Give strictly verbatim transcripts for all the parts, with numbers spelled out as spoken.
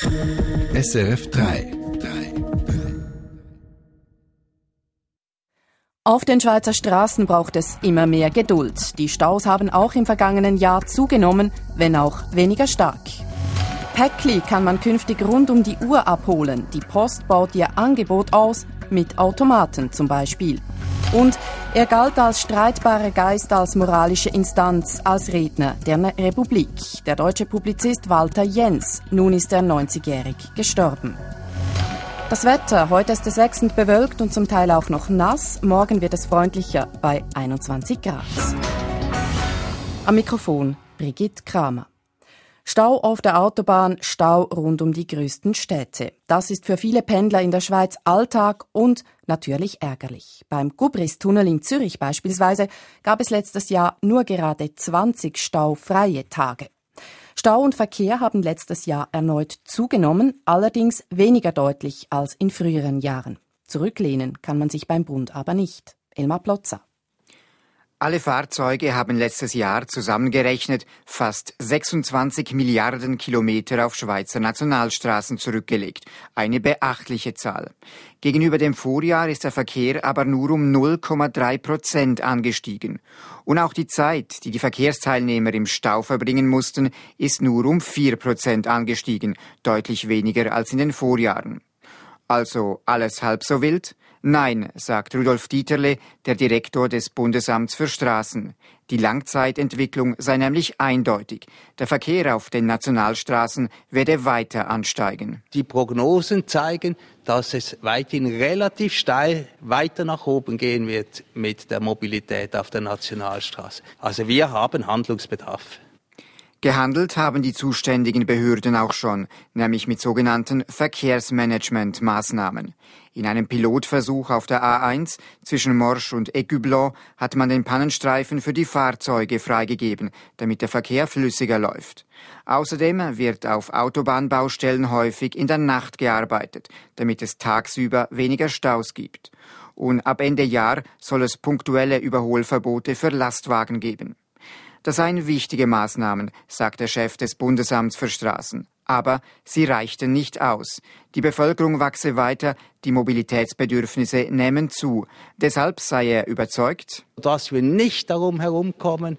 S R F drei. Auf den Schweizer Straßen braucht es immer mehr Geduld. Die Staus haben auch im vergangenen Jahr zugenommen, wenn auch weniger stark. Päckli kann man künftig rund um die Uhr abholen. Die Post baut ihr Angebot aus, mit Automaten zum Beispiel. Und er galt als streitbarer Geist, als moralische Instanz, als Redner der Republik. Der deutsche Publizist Walter Jens. Nun ist er neunzigjährig gestorben. Das Wetter, heute ist es wechselnd bewölkt und zum Teil auch noch nass. Morgen wird es freundlicher bei einundzwanzig Grad. Am Mikrofon Brigitte Kramer. Stau auf der Autobahn, Stau rund um die größten Städte. Das ist für viele Pendler in der Schweiz Alltag und natürlich ärgerlich. Beim Gubristunnel in Zürich beispielsweise gab es letztes Jahr nur gerade zwanzig staufreie Tage. Stau und Verkehr haben letztes Jahr erneut zugenommen, allerdings weniger deutlich als in früheren Jahren. Zurücklehnen kann man sich beim Bund aber nicht. Elmar Plotzer. Alle Fahrzeuge haben letztes Jahr zusammengerechnet fast sechsundzwanzig Milliarden Kilometer auf Schweizer Nationalstraßen zurückgelegt. Eine beachtliche Zahl. Gegenüber dem Vorjahr ist der Verkehr aber nur um null Komma drei Prozent angestiegen. Und auch die Zeit, die die Verkehrsteilnehmer im Stau verbringen mussten, ist nur um vier Prozent angestiegen, deutlich weniger als in den Vorjahren. Also alles halb so wild? Nein, sagt Rudolf Dieterle, der Direktor des Bundesamts für Straßen. Die Langzeitentwicklung sei nämlich eindeutig. Der Verkehr auf den Nationalstraßen werde weiter ansteigen. Die Prognosen zeigen, dass es weiterhin relativ steil weiter nach oben gehen wird mit der Mobilität auf der Nationalstraße. Also wir haben Handlungsbedarf. Gehandelt haben die zuständigen Behörden auch schon, nämlich mit sogenannten Verkehrsmanagement-Maßnahmen. In einem Pilotversuch auf der A eins zwischen Morsch und Écublens hat man den Pannenstreifen für die Fahrzeuge freigegeben, damit der Verkehr flüssiger läuft. Außerdem wird auf Autobahnbaustellen häufig in der Nacht gearbeitet, damit es tagsüber weniger Staus gibt. Und ab Ende Jahr soll es punktuelle Überholverbote für Lastwagen geben. Das seien wichtige Maßnahmen, sagt der Chef des Bundesamts für Straßen. Aber sie reichten nicht aus. Die Bevölkerung wachse weiter, die Mobilitätsbedürfnisse nehmen zu. Deshalb sei er überzeugt, dass wir nicht darum herumkommen,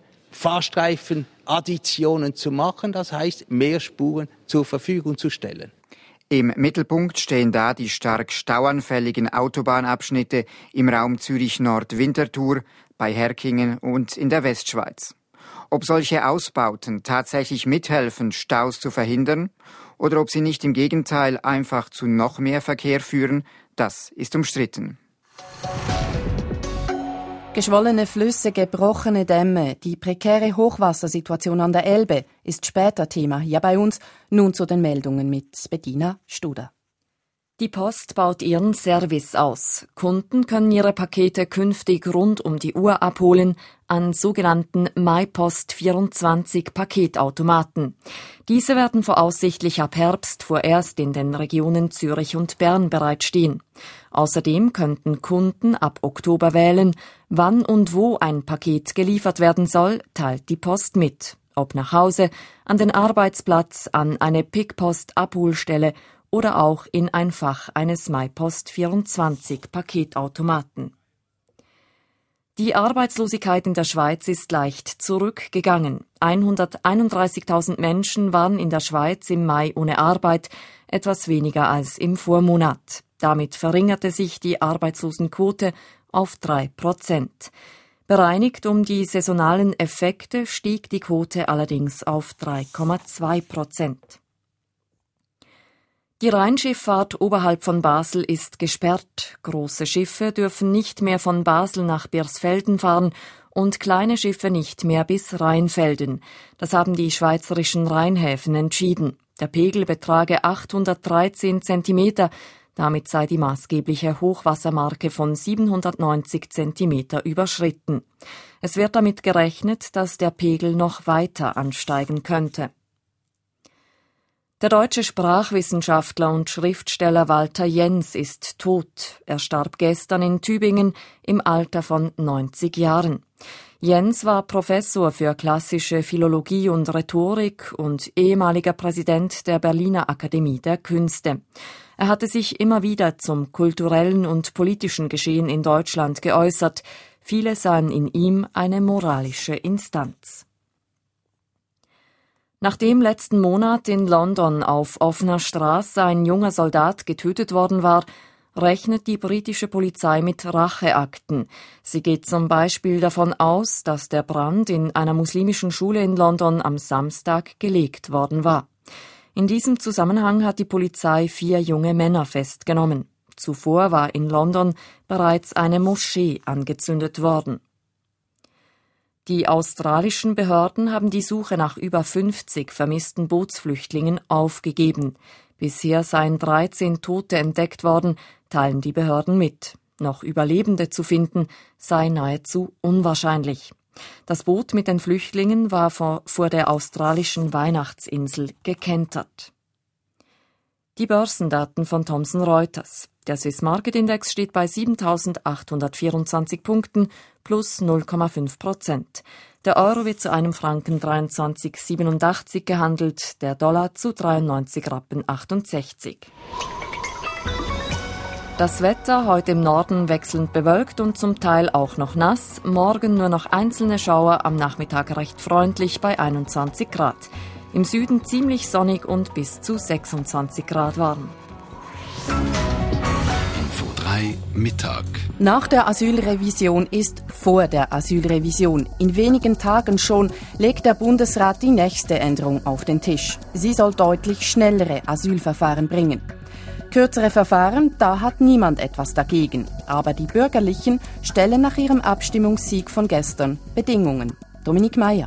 Fahrstreifenadditionen zu machen, das heißt, mehr Spuren zur Verfügung zu stellen. Im Mittelpunkt stehen da die stark stauanfälligen Autobahnabschnitte im Raum Zürich-Nord-Winterthur, bei Herkingen und in der Westschweiz. Ob solche Ausbauten tatsächlich mithelfen, Staus zu verhindern, oder ob sie nicht im Gegenteil einfach zu noch mehr Verkehr führen, das ist umstritten. Geschwollene Flüsse, gebrochene Dämme, die prekäre Hochwassersituation an der Elbe ist später Thema hier bei uns. Nun zu den Meldungen mit Bettina Studer. Die Post baut ihren Service aus. Kunden können ihre Pakete künftig rund um die Uhr abholen an sogenannten MyPost vierundzwanzig Paketautomaten. Diese werden voraussichtlich ab Herbst vorerst in den Regionen Zürich und Bern bereitstehen. Außerdem könnten Kunden ab Oktober wählen, wann und wo ein Paket geliefert werden soll, teilt die Post mit. Ob nach Hause, an den Arbeitsplatz, an eine Pickpost-Abholstelle oder auch in ein Fach eines MyPost vierundzwanzig Paketautomaten. Die Arbeitslosigkeit in der Schweiz ist leicht zurückgegangen. hunderteinunddreißigtausend Menschen waren in der Schweiz im Mai ohne Arbeit, etwas weniger als im Vormonat. Damit verringerte sich die Arbeitslosenquote auf drei Prozent. Bereinigt um die saisonalen Effekte stieg die Quote allerdings auf drei Komma zwei Prozent. Die Rheinschifffahrt oberhalb von Basel ist gesperrt. Große Schiffe dürfen nicht mehr von Basel nach Birsfelden fahren und kleine Schiffe nicht mehr bis Rheinfelden. Das haben die schweizerischen Rheinhäfen entschieden. Der Pegel betrage achthundertdreizehn Zentimeter. Damit sei die maßgebliche Hochwassermarke von siebenhundertneunzig Zentimeter überschritten. Es wird damit gerechnet, dass der Pegel noch weiter ansteigen könnte. Der deutsche Sprachwissenschaftler und Schriftsteller Walter Jens ist tot. Er starb gestern in Tübingen im Alter von neunzig Jahren. Jens war Professor für klassische Philologie und Rhetorik und ehemaliger Präsident der Berliner Akademie der Künste. Er hatte sich immer wieder zum kulturellen und politischen Geschehen in Deutschland geäußert. Viele sahen in ihm eine moralische Instanz. Nachdem letzten Monat in London auf offener Straße ein junger Soldat getötet worden war, rechnet die britische Polizei mit Racheakten. Sie geht zum Beispiel davon aus, dass der Brand in einer muslimischen Schule in London am Samstag gelegt worden war. In diesem Zusammenhang hat die Polizei vier junge Männer festgenommen. Zuvor war in London bereits eine Moschee angezündet worden. Die australischen Behörden haben die Suche nach über fünfzig vermissten Bootsflüchtlingen aufgegeben. Bisher seien dreizehn Tote entdeckt worden, teilen die Behörden mit. Noch Überlebende zu finden, sei nahezu unwahrscheinlich. Das Boot mit den Flüchtlingen war vor, vor der australischen Weihnachtsinsel gekentert. Die Börsendaten von Thomson Reuters. Der Swiss Market Index steht bei siebentausendachthundertvierundzwanzig Punkten plus null Komma fünf Prozent. Der Euro wird zu einem Franken dreiundzwanzig Komma siebenundachtzig gehandelt, der Dollar zu dreiundneunzig Rappen achtundsechzig. Das Wetter heute im Norden wechselnd bewölkt und zum Teil auch noch nass. Morgen nur noch einzelne Schauer, am Nachmittag recht freundlich bei einundzwanzig Grad. Im Süden ziemlich sonnig und bis zu sechsundzwanzig Grad warm. Info drei Mittag. Nach der Asylrevision ist vor der Asylrevision. In wenigen Tagen schon legt der Bundesrat die nächste Änderung auf den Tisch. Sie soll deutlich schnellere Asylverfahren bringen. Kürzere Verfahren, da hat niemand etwas dagegen. Aber die Bürgerlichen stellen nach ihrem Abstimmungssieg von gestern Bedingungen. Dominik Meyer.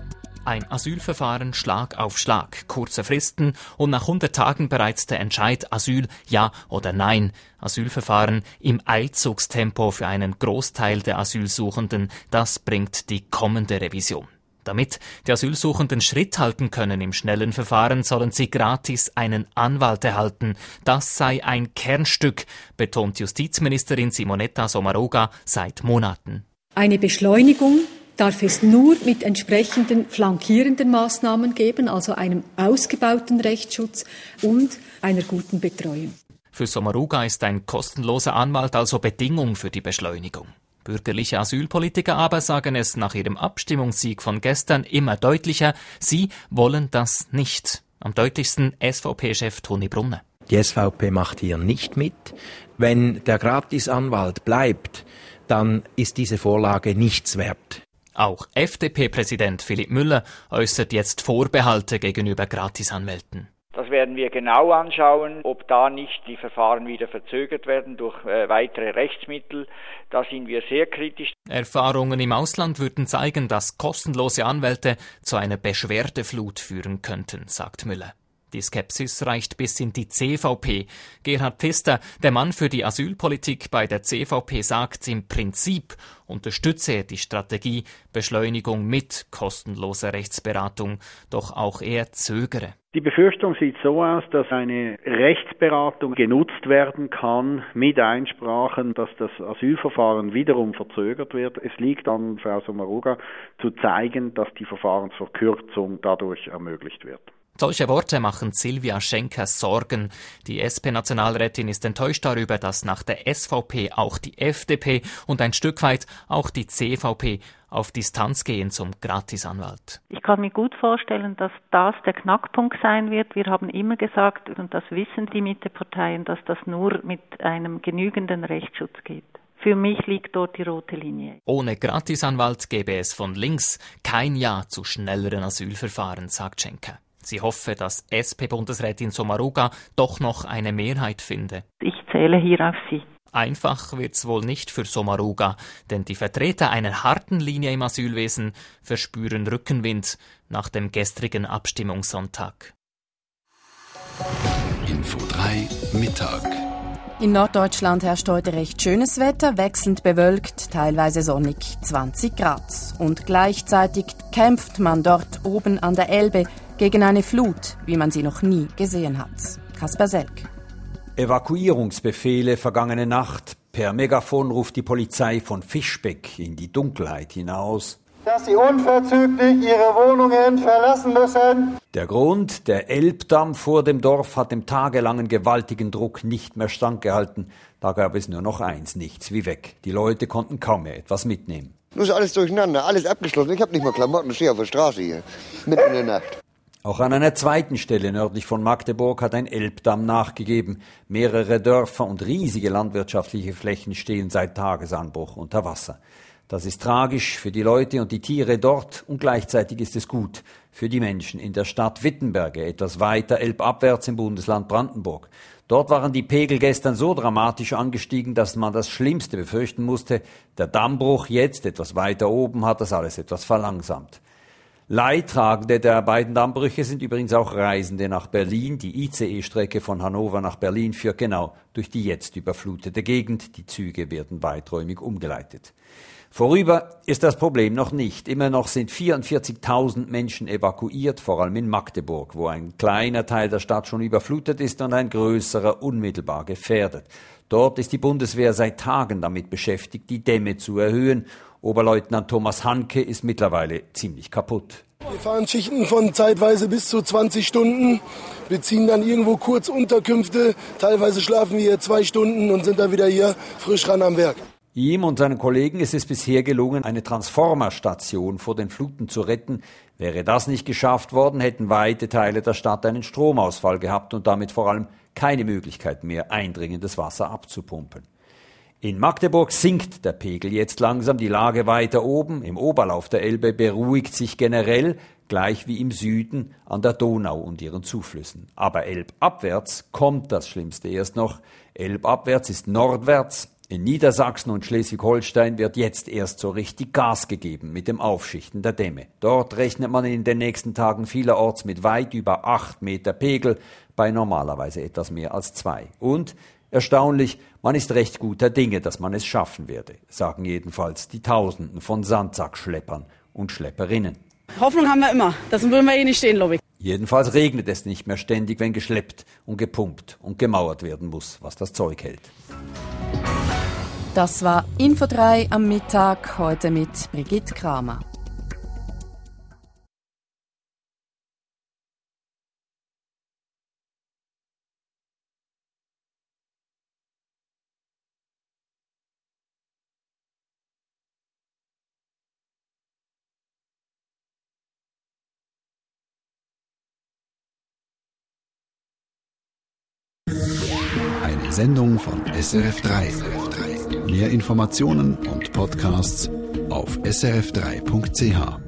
Ein Asylverfahren Schlag auf Schlag, kurze Fristen und nach hundert Tagen bereits der Entscheid Asyl, ja oder nein. Asylverfahren im Eilzugstempo für einen Großteil der Asylsuchenden, das bringt die kommende Revision. Damit die Asylsuchenden Schritt halten können im schnellen Verfahren, sollen sie gratis einen Anwalt erhalten. Das sei ein Kernstück, betont Justizministerin Simonetta Sommaruga seit Monaten. Eine Beschleunigung darf es nur mit entsprechenden flankierenden Maßnahmen geben, also einem ausgebauten Rechtsschutz und einer guten Betreuung. Für Sommaruga ist ein kostenloser Anwalt also Bedingung für die Beschleunigung. Bürgerliche Asylpolitiker aber sagen es nach ihrem Abstimmungssieg von gestern immer deutlicher, sie wollen das nicht. Am deutlichsten S V P-Chef Toni Brunner. Die S V P macht hier nicht mit. Wenn der Gratisanwalt bleibt, dann ist diese Vorlage nichts wert. Auch F D P-Präsident Philipp Müller äußert jetzt Vorbehalte gegenüber Gratisanwälten. Das werden wir genau anschauen, ob da nicht die Verfahren wieder verzögert werden durch äh, weitere Rechtsmittel. Da sind wir sehr kritisch. Erfahrungen im Ausland würden zeigen, dass kostenlose Anwälte zu einer Beschwerdeflut führen könnten, sagt Müller. Die Skepsis reicht bis in die C V P. Gerhard Pfister, der Mann für die Asylpolitik bei der C V P, sagt, im Prinzip unterstütze er die Strategie Beschleunigung mit kostenloser Rechtsberatung, doch auch er zögere. Die Befürchtung sieht so aus, dass eine Rechtsberatung genutzt werden kann mit Einsprachen, dass das Asylverfahren wiederum verzögert wird. Es liegt an Frau Sommaruga zu zeigen, dass die Verfahrensverkürzung dadurch ermöglicht wird. Solche Worte machen Silvia Schenker Sorgen. Die S P-Nationalrätin ist enttäuscht darüber, dass nach der S V P auch die F D P und ein Stück weit auch die C V P auf Distanz gehen zum Gratisanwalt. Ich kann mir gut vorstellen, dass das der Knackpunkt sein wird. Wir haben immer gesagt, und das wissen die Mitteparteien, dass das nur mit einem genügenden Rechtsschutz geht. Für mich liegt dort die rote Linie. Ohne Gratisanwalt gäbe es von links kein Ja zu schnelleren Asylverfahren, sagt Schenker. Sie hoffe, dass S P-Bundesrätin Sommaruga doch noch eine Mehrheit finde. Ich zähle hier auf Sie. Einfach wird's wohl nicht für Sommaruga, denn die Vertreter einer harten Linie im Asylwesen verspüren Rückenwind nach dem gestrigen Abstimmungssonntag. Info drei Mittag. In Norddeutschland herrscht heute recht schönes Wetter, wechselnd bewölkt, teilweise sonnig, zwanzig Grad. Und gleichzeitig kämpft man dort oben an der Elbe gegen eine Flut, wie man sie noch nie gesehen hat. Kasper Selk. Evakuierungsbefehle vergangene Nacht. Per Megafon ruft die Polizei von Fischbeck in die Dunkelheit hinaus, dass sie unverzüglich ihre Wohnungen verlassen müssen. Der Grund, der Elbdamm vor dem Dorf hat dem tagelangen gewaltigen Druck nicht mehr standgehalten. Da gab es nur noch eins, nichts wie weg. Die Leute konnten kaum mehr etwas mitnehmen. Nur ist alles durcheinander, alles abgeschlossen. Ich habe nicht mal Klamotten, ich stehe auf der Straße hier, mitten in der Nacht. Auch an einer zweiten Stelle nördlich von Magdeburg hat ein Elbdamm nachgegeben. Mehrere Dörfer und riesige landwirtschaftliche Flächen stehen seit Tagesanbruch unter Wasser. Das ist tragisch für die Leute und die Tiere dort und gleichzeitig ist es gut für die Menschen in der Stadt Wittenberge, etwas weiter elbabwärts im Bundesland Brandenburg. Dort waren die Pegel gestern so dramatisch angestiegen, dass man das Schlimmste befürchten musste. Der Dammbruch jetzt, etwas weiter oben, hat das alles etwas verlangsamt. Leidtragende der beiden Dammbrüche sind übrigens auch Reisende nach Berlin. Die I C E-Strecke von Hannover nach Berlin führt genau durch die jetzt überflutete Gegend. Die Züge werden weiträumig umgeleitet. Vorüber ist das Problem noch nicht. Immer noch sind vierundvierzigtausend Menschen evakuiert, vor allem in Magdeburg, wo ein kleiner Teil der Stadt schon überflutet ist und ein größerer unmittelbar gefährdet. Dort ist die Bundeswehr seit Tagen damit beschäftigt, die Dämme zu erhöhen. Oberleutnant Thomas Hanke ist mittlerweile ziemlich kaputt. Wir fahren Schichten von zeitweise bis zu zwanzig Stunden, beziehen dann irgendwo kurz Unterkünfte. Teilweise schlafen wir hier zwei Stunden und sind dann wieder hier frisch ran am Werk. Ihm und seinen Kollegen ist es bisher gelungen, eine Transformerstation vor den Fluten zu retten. Wäre das nicht geschafft worden, hätten weite Teile der Stadt einen Stromausfall gehabt und damit vor allem keine Möglichkeit mehr, eindringendes Wasser abzupumpen. In Magdeburg sinkt der Pegel jetzt langsam, die Lage weiter oben. Im Oberlauf der Elbe beruhigt sich generell, gleich wie im Süden an der Donau und ihren Zuflüssen. Aber elbabwärts kommt das Schlimmste erst noch. Elbabwärts ist nordwärts. In Niedersachsen und Schleswig-Holstein wird jetzt erst so richtig Gas gegeben mit dem Aufschichten der Dämme. Dort rechnet man in den nächsten Tagen vielerorts mit weit über acht Meter Pegel, bei normalerweise etwas mehr als zwei. Und erstaunlich, man ist recht guter Dinge, dass man es schaffen werde, sagen jedenfalls die Tausenden von Sandsackschleppern und Schlepperinnen. Hoffnung haben wir immer, das würden wir eh nicht stehen, glaube ich. Jedenfalls regnet es nicht mehr ständig, wenn geschleppt und gepumpt und gemauert werden muss, was das Zeug hält. Das war Info drei am Mittag, heute mit Brigitte Kramer. Eine Sendung von S R F drei. Mehr Informationen und Podcasts auf s r f drei punkt c h.